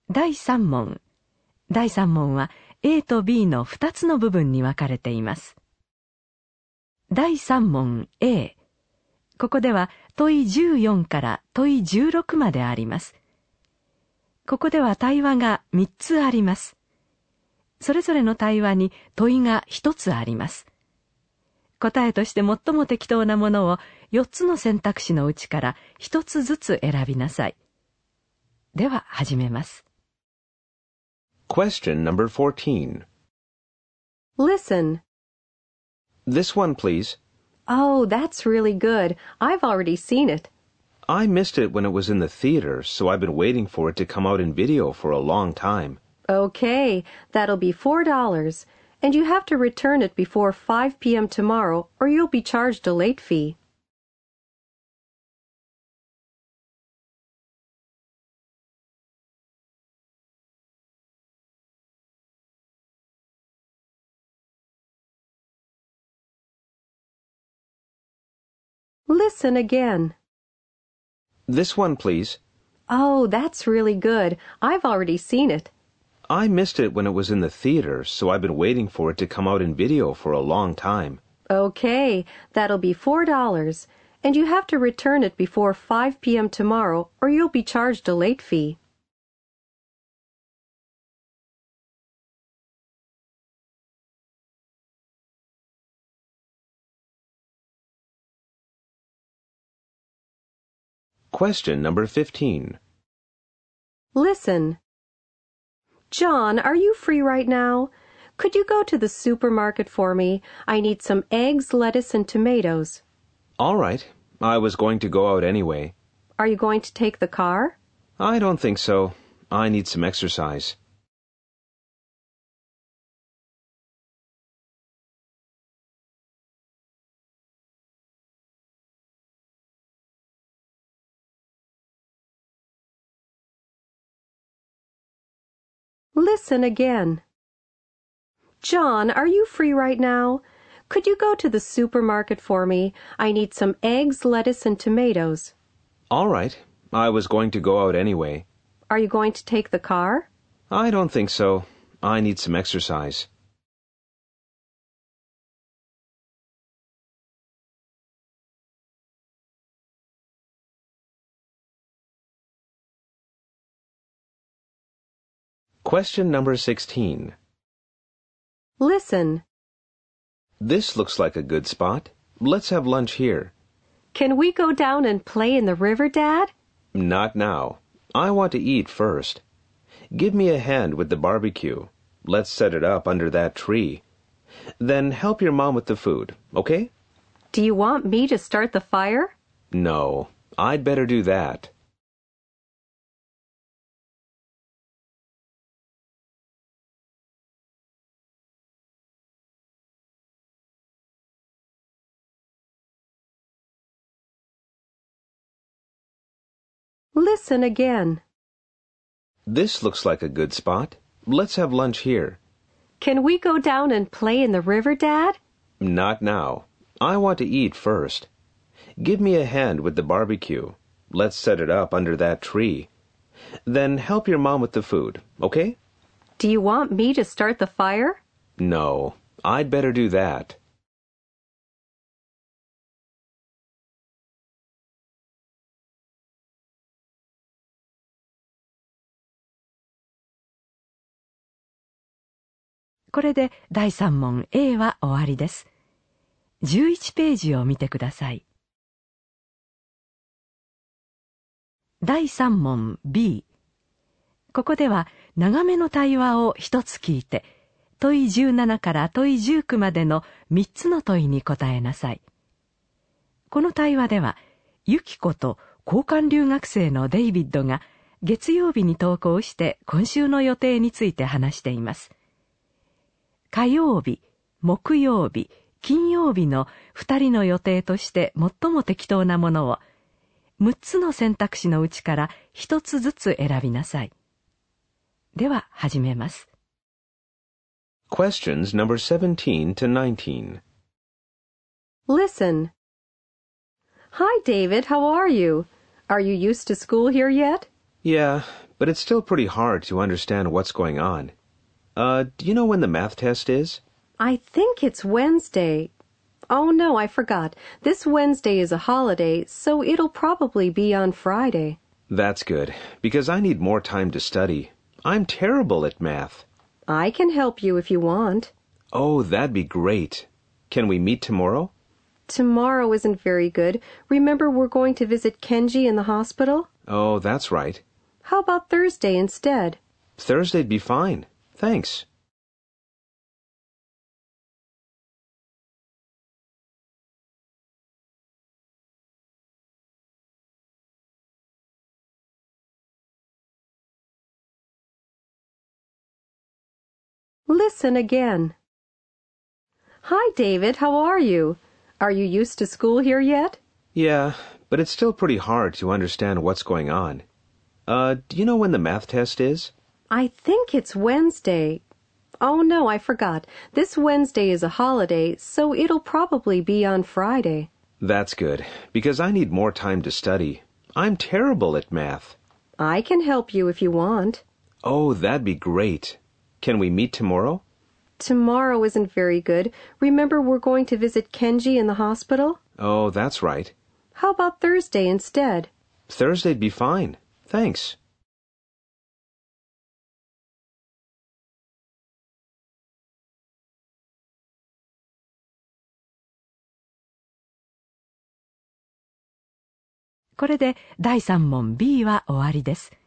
第3問。第3問は A と B の2つの部分に分かれています。第3問 A。ここでは問い14から問い16まであります。ここでは対話が3つあります。それぞれの対話に問いが1つあります。答えとして最も適当なものを4つの選択肢のうちから1つずつ選びなさい。では始めます。 Question number 14. Listen. This one, please. Oh, that's really good. I've already seen it. I missed it when it was in the theater, so I've been waiting for it to come out in video for a long time. Okay, that'll be $4. And you have to return it before 5 p.m. tomorrow, or you'll be charged a late fee. Listen again. This one, please. Oh, that's really good. I've already seen it. I missed it when it was in the theater, so I've been waiting for it to come out in video for a long time. Okay, that'll be $4. And you have to return it before 5 p.m. tomorrow, or you'll be charged a late fee. Question number 15. Listen. John, are you free right now? Could you go to the supermarket for me? I need some eggs, lettuce, and tomatoes. All right. I was going to go out anyway. Are you going to take the car? I don't think so. I need some exercise. Listen again. John, are you free right now? Could you go to the supermarket for me? I need some eggs, lettuce, and tomatoes. All right. I was going to go out anyway. Are you going to take the car? I don't think so. I need some exercise. Question number 16. Listen. This looks like a good spot. Let's have lunch here. Can we go down and play in the river, Dad? Not now. I want to eat first. Give me a hand with the barbecue. Let's set it up under that tree. Then help your mom with the food, okay? Do you want me to start the fire? No, I'd better do that. Listen again. This looks like a good spot. Let's have lunch here. Can we go down and play in the river, Dad? Not now. I want to eat first. Give me a hand with the barbecue. Let's set it up under that tree. Then help your mom with the food, okay? Do you want me to start the fire? No, I'd better do that. これで第3問 A は終わりです。11ページを見てください。第3問 B。ここでは長めの対話を一つ聞いて、問い17から問い19までの3つの問いに答えなさい。この対話では、ユキコと交換留学生のデイビッドが月曜日に登校して今週の予定について話しています。火曜日、木曜日、金曜日の2人の予定として最も適当なものを6つの選択肢のうちから1つずつ選びなさい。では始めます。 Questions number 17 to 19. Listen. Hi, David. How are you? Are you used to school here yet? Yeah, but it's still pretty hard to understand what's going on. Do you know when the math test is? I think it's Wednesday. Oh no, I forgot. This Wednesday is a holiday, so it'll probably be on Friday. That's good, because I need more time to study. I'm terrible at math. I can help you if you want. Oh, that'd be great. Can we meet tomorrow? Tomorrow isn't very good. Remember we're going to visit Kenji in the hospital? Oh, that's right. How about Thursday instead? Thursday'd be fine. Thanks. Listen again. Hi, David. How are you? Are you used to school here yet? Yeah, but it's still pretty hard to understand what's going on. Do you know when the math test is? I think it's Wednesday. Oh no, I forgot. This Wednesday is a holiday, so it'll probably be on Friday. That's good, because I need more time to study. I'm terrible at math. I can help you if you want. Oh, that'd be great. Can we meet tomorrow? Tomorrow isn't very good. Remember we're going to visit Kenji in the hospital? Oh, that's right. How about Thursday instead? Thursday'd be fine. Thanks. これで第3問 B は終わりです。